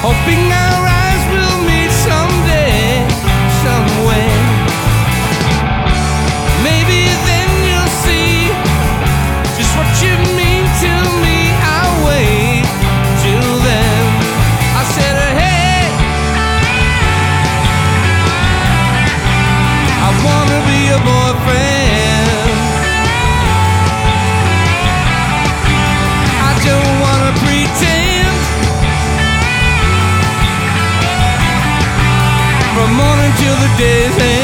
hoping our eyes will meet someday, somewhere. Maybe then you'll see just what you mean to me. I'll wait till then. I said, hey, I wanna be your boyfriend. I don't wanna pretend. From morning till the day's end.